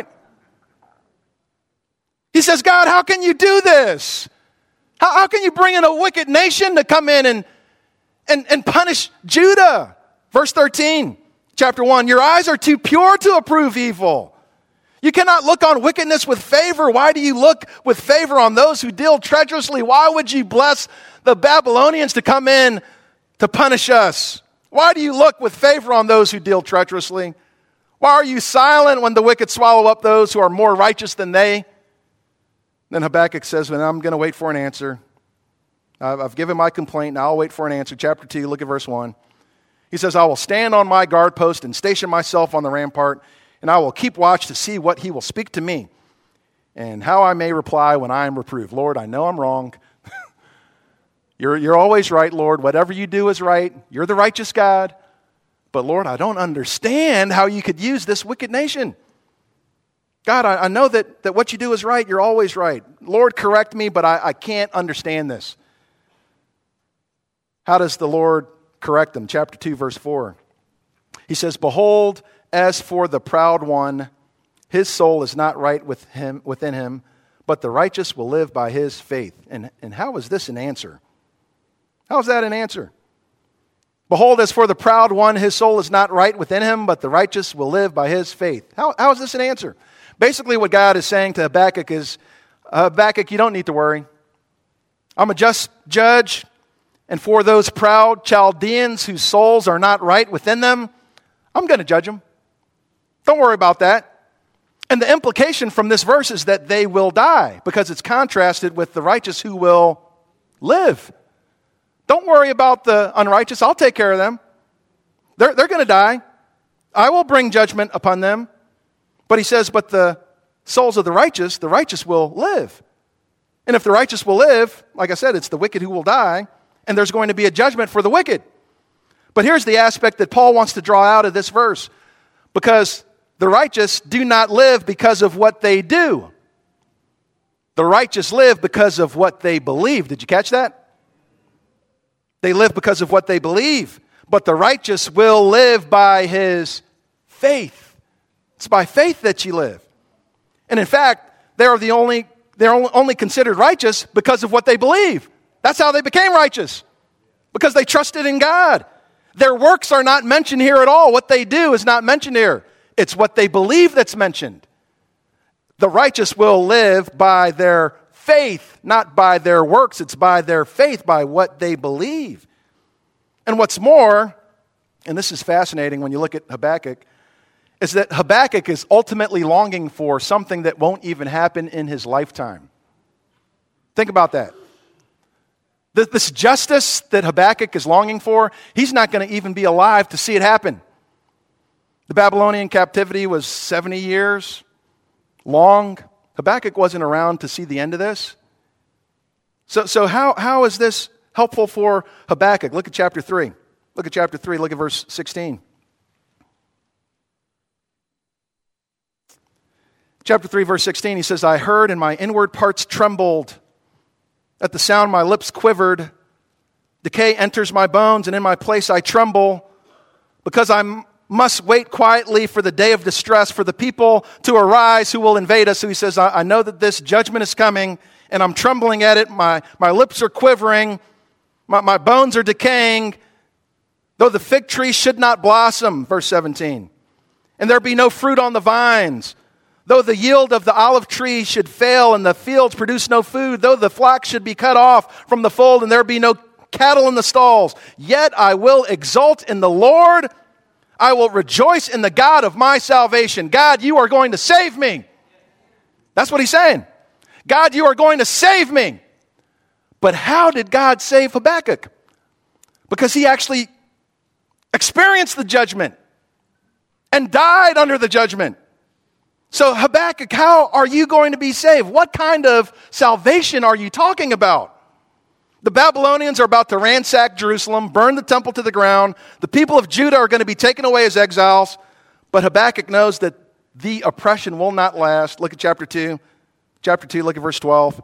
Speaker 2: He says, "God, how can you do this? How can you bring in a wicked nation to come in and punish Judah?" Verse 13, chapter 1, "Your eyes are too pure to approve evil. You cannot look on wickedness with favor. Why do you look with favor on those who deal treacherously? Why would you bless the Babylonians to come in to punish us? Why do you look with favor on those who deal treacherously? Why are you silent when the wicked swallow up those who are more righteous than they?" Then Habakkuk says, "Well, I'm going to wait for an answer. I've given my complaint, now I'll wait for an answer." Chapter 2, look at verse 1. He says, "I will stand on my guard post and station myself on the rampart, and I will keep watch to see what he will speak to me, and how I may reply when I am reproved. Lord, I know I'm wrong. You're always right, Lord. Whatever you do is right. You're the righteous God. But Lord, I don't understand how you could use this wicked nation. God, I know that what you do is right. You're always right. Lord, correct me, but I can't understand this." How does the Lord correct them? Chapter 2, verse 4. He says, "Behold, as for the proud one, his soul is not right within him, but the righteous will live by his faith." And how is this an answer? How is that an answer? "Behold, as for the proud one, his soul is not right within him, but the righteous will live by his faith." How is this an answer? Basically what God is saying to Habakkuk is, Habakkuk, you don't need to worry. I'm a just judge, and for those proud Chaldeans whose souls are not right within them, I'm going to judge them. Don't worry about that. And the implication from this verse is that they will die, because it's contrasted with the righteous who will live. Don't worry about the unrighteous. I'll take care of them. They're going to die. I will bring judgment upon them. But he says, but the souls of the righteous will live. And if the righteous will live, like I said, it's the wicked who will die, and there's going to be a judgment for the wicked. But here's the aspect that Paul wants to draw out of this verse, because the righteous do not live because of what they do. The righteous live because of what they believe. Did you catch that? They live because of what they believe. But the righteous will live by his faith. It's by faith that you live. And in fact, they're only considered righteous because of what they believe. That's how they became righteous. Because they trusted in God. Their works are not mentioned here at all. What they do is not mentioned here. It's what they believe that's mentioned. The righteous will live by their faith, not by their works. It's by their faith, by what they believe. And what's more, and this is fascinating when you look at Habakkuk, is that Habakkuk is ultimately longing for something that won't even happen in his lifetime. Think about that. This justice that Habakkuk is longing for, he's not going to even be alive to see it happen. The Babylonian captivity was 70 years long. Habakkuk wasn't around to see the end of this. So how is this helpful for Habakkuk? Look at chapter 3. Look at chapter 3. Look at verse 16. Chapter 3, verse 16, he says, I heard and my inward parts trembled. At the sound my lips quivered. Decay enters my bones, and in my place I tremble, because I must wait quietly for the day of distress, for the people to arise who will invade us. So he says, I know that this judgment is coming, and I'm trembling at it. My lips are quivering. My bones are decaying. Though the fig tree should not blossom, verse 17, and there be no fruit on the vines, though the yield of the olive tree should fail and the fields produce no food, though the flock should be cut off from the fold and there be no cattle in the stalls, yet I will exult in the Lord. I will rejoice in the God of my salvation. God, you are going to save me. That's what he's saying. God, you are going to save me. But how did God save Habakkuk? Because he actually experienced the judgment and died under the judgment. So Habakkuk, how are you going to be saved? What kind of salvation are you talking about? The Babylonians are about to ransack Jerusalem, burn the temple to the ground. The people of Judah are going to be taken away as exiles. But Habakkuk knows that the oppression will not last. Look at chapter 2. Chapter 2, look at verse 12.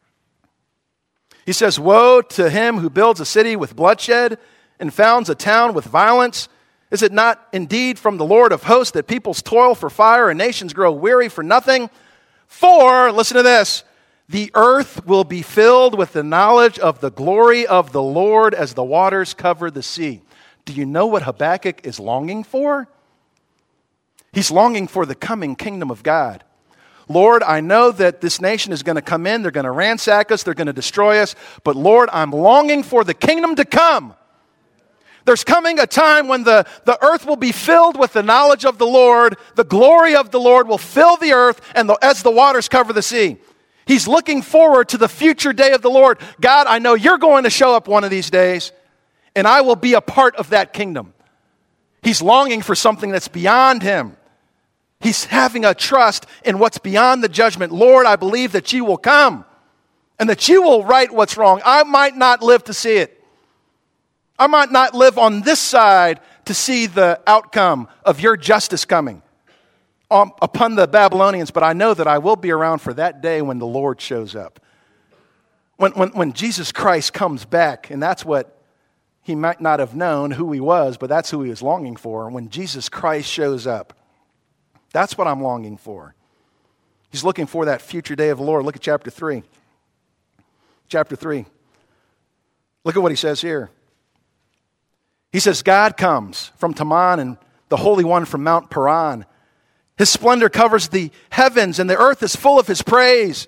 Speaker 2: He says, woe to him who builds a city with bloodshed and founds a town with violence. Is it not indeed from the Lord of hosts that peoples toil for fire and nations grow weary for nothing? For, listen to this, the earth will be filled with the knowledge of the glory of the Lord as the waters cover the sea. Do you know what Habakkuk is longing for? He's longing for the coming kingdom of God. Lord, I know that this nation is going to come in, they're going to ransack us, they're going to destroy us, but Lord, I'm longing for the kingdom to come. There's coming a time when the earth will be filled with the knowledge of the Lord. The glory of the Lord will fill the earth and as the waters cover the sea. He's looking forward to the future day of the Lord. God, I know you're going to show up one of these days, and I will be a part of that kingdom. He's longing for something that's beyond him. He's having a trust in what's beyond the judgment. Lord, I believe that you will come and that you will right what's wrong. I might not live to see it. I might not live on this side to see the outcome of your justice coming upon the Babylonians, but I know that I will be around for that day when the Lord shows up. When Jesus Christ comes back, and that's what he might not have known who he was, but that's who he was longing for. When Jesus Christ shows up, that's what I'm longing for. He's looking for that future day of the Lord. Look at chapter 3. Chapter 3. Look at what he says here. He says, God comes from Teman and the Holy One from Mount Paran. His splendor covers the heavens and the earth is full of his praise.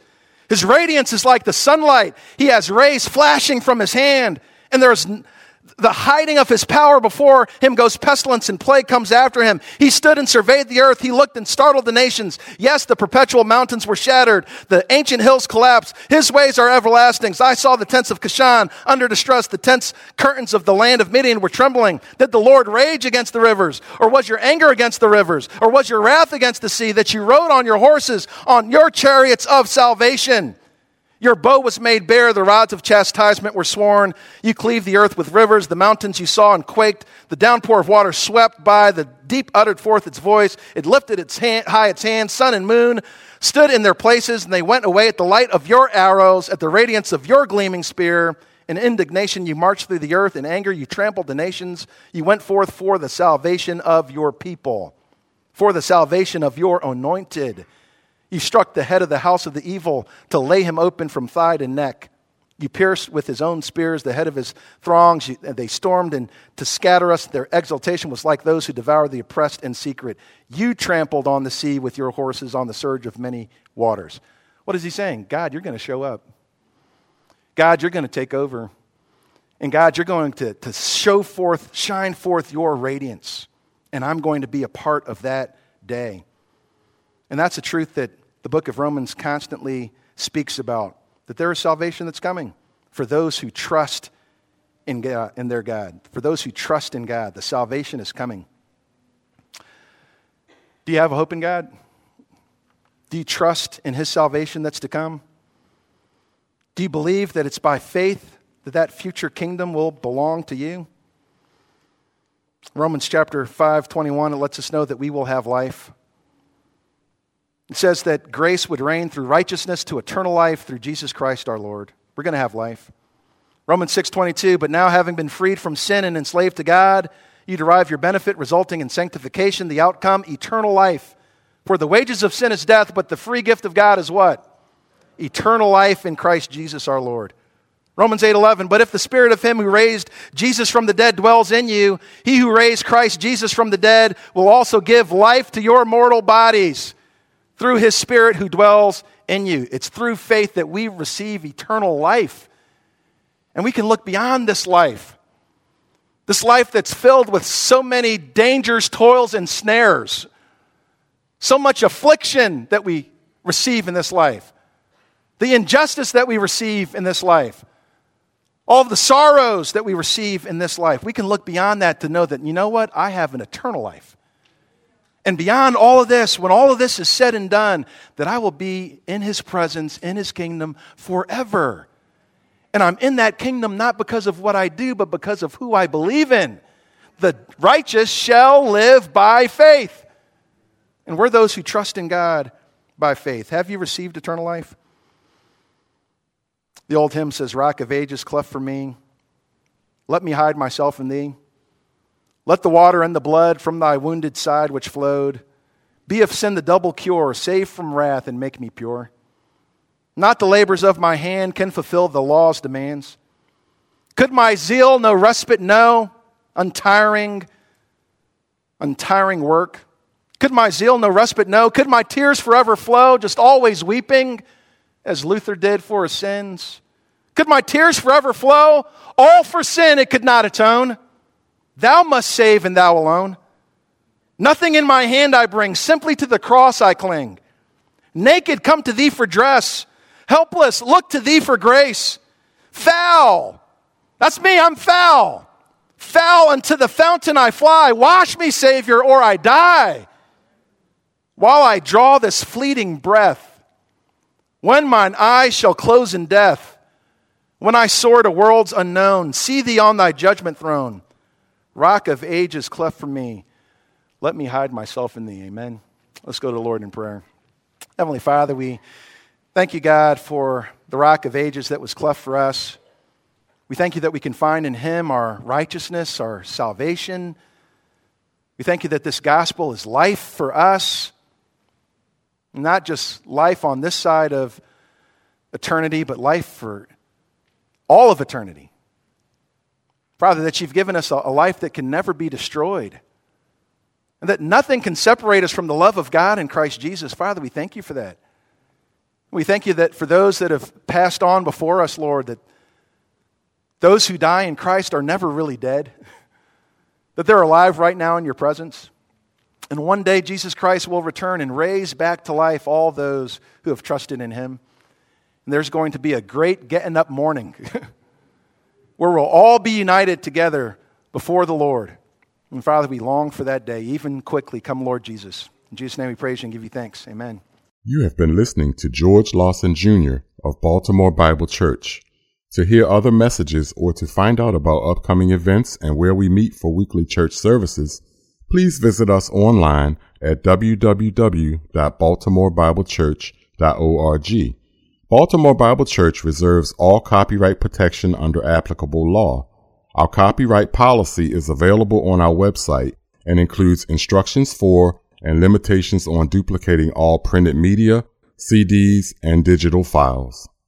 Speaker 2: His radiance is like the sunlight. He has rays flashing from his hand, and there's the hiding of his power. Before him goes pestilence, and plague comes after him. He stood and surveyed the earth. He looked and startled the nations. Yes, the perpetual mountains were shattered. The ancient hills collapsed. His ways are everlasting. I saw the tents of Kashan under distress. The tents curtains of the land of Midian were trembling. Did the Lord rage against the rivers? Or was your anger against the rivers? Or was your wrath against the sea, that you rode on your horses, on your chariots of salvation? Your bow was made bare, the rods of chastisement were sworn. You cleaved the earth with rivers, the mountains you saw and quaked. The downpour of water swept by, the deep uttered forth its voice. It lifted its hand, sun and moon stood in their places, and they went away at the light of your arrows, at the radiance of your gleaming spear. In indignation you marched through the earth, in anger you trampled the nations. You went forth for the salvation of your people, for the salvation of your anointed. You struck the head of the house of the evil to lay him open from thigh to neck. You pierced with his own spears the head of his throngs. They stormed and to scatter us. Their exultation was like those who devour the oppressed in secret. You trampled on the sea with your horses on the surge of many waters. What is he saying? God, you're going to show up. God, you're going to take over. And God, you're going to shine forth your radiance. And I'm going to be a part of that day. And that's a truth that the book of Romans constantly speaks about, that there is salvation that's coming for those who trust in God, in their God. For those who trust in God, the salvation is coming. Do you have a hope in God? Do you trust in his salvation that's to come? Do you believe that it's by faith that that future kingdom will belong to you? Romans chapter 5:21, it lets us know that we will have life. It says that grace would reign through righteousness to eternal life through Jesus Christ our Lord. We're going to have life. Romans 6:22, but now having been freed from sin and enslaved to God, you derive your benefit resulting in sanctification, the outcome, eternal life. For the wages of sin is death, but the free gift of God is what? Eternal life in Christ Jesus our Lord. Romans 8:11, but if the spirit of him who raised Jesus from the dead dwells in you, he who raised Christ Jesus from the dead will also give life to your mortal bodies through his Spirit who dwells in you. It's through faith that we receive eternal life. And we can look beyond this life that's filled with so many dangers, toils, and snares. So much affliction that we receive in this life. The injustice that we receive in this life. All of the sorrows that we receive in this life. We can look beyond that to know that, you know what? I have an eternal life. And beyond all of this, when all of this is said and done, that I will be in his presence, in his kingdom forever. And I'm in that kingdom not because of what I do, but because of who I believe in. The righteous shall live by faith. And we're those who trust in God by faith. Have you received eternal life? The old hymn says, Rock of ages, cleft for me. Let me hide myself in thee. Let the water and the blood from thy wounded side which flowed be of sin the double cure, save from wrath and make me pure. Not the labors of my hand can fulfill the law's demands. Could my zeal no respite know, untiring work? Could my zeal no respite know? Could my tears forever flow, just always weeping, as Luther did for his sins? Could my tears forever flow? All for sin it could not atone. Thou must save and thou alone. Nothing in my hand I bring, simply to the cross I cling. Naked come to thee for dress. Helpless look to thee for grace. Foul, that's me, I'm foul. Foul unto the fountain I fly. Wash me, Savior, or I die. While I draw this fleeting breath, when mine eyes shall close in death, when I soar to worlds unknown, see thee on thy judgment throne. Rock of ages, cleft for me. Let me hide myself in thee. Amen. Let's go to the Lord in prayer. Heavenly Father, we thank you, God, for the rock of ages that was cleft for us. We thank you that we can find in him our righteousness, our salvation. We thank you that this gospel is life for us. Not just life on this side of eternity, but life for all of eternity. Father, that you've given us a life that can never be destroyed. And that nothing can separate us from the love of God in Christ Jesus. Father, we thank you for that. We thank you that for those that have passed on before us, Lord, that those who die in Christ are never really dead, that they're alive right now in your presence. And one day Jesus Christ will return and raise back to life all those who have trusted in him. And there's going to be a great getting up morning where we'll all be united together before the Lord. And Father, we long for that day. Even quickly, come Lord Jesus. In Jesus' name we praise you and give you thanks. Amen.
Speaker 1: You have been listening to George Lawson Jr. of Baltimore Bible Church. To hear other messages or to find out about upcoming events and where we meet for weekly church services, please visit us online at www.baltimorebiblechurch.org. Baltimore Bible Church reserves all copyright protection under applicable law. Our copyright policy is available on our website and includes instructions for and limitations on duplicating all printed media, CDs, and digital files.